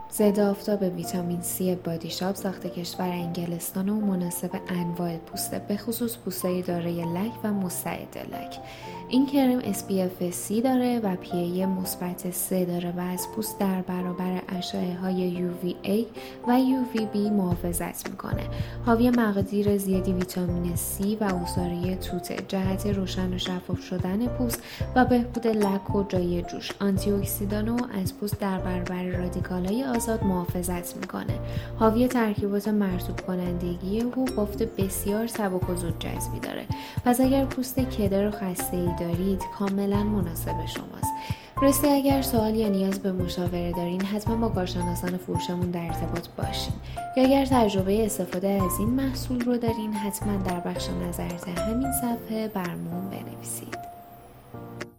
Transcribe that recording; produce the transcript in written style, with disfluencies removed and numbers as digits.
ضد آفتاب ویتامین C بادی شاپ ساخت کشور انگلستان و مناسب انواع پوسته، به خصوص پوسته‌ای دارای لک و مستعد لک. این کرم SPF 30 داره و PA مثبت 3 داره و از پوست در برابر اشعه های UVA و UVB محافظت میکنه. حاوی مقادیر زیادی ویتامین C و عصاره توته، جهت روشن و شفاف شدن پوست و بهبود لک و جای جوش. آنتی اکسیدان و از پوست در برابر رادیکال‌های آزاد محافظت میکنه. حاوی ترکیبات مرطوب کنندگی و بافت بسیار سبک و زود جذبی داره. پس اگر پوست کدر و خسته‌ای دارید کاملا مناسب شماست. راستی اگر سوال یا نیاز به مشاوره دارین حتما با کارشناسان فروشمون در ارتباط باشین. یا اگر تجربه استفاده از این محصول رو دارین حتما در بخش نظرات همین صفحه برامون بنویسید.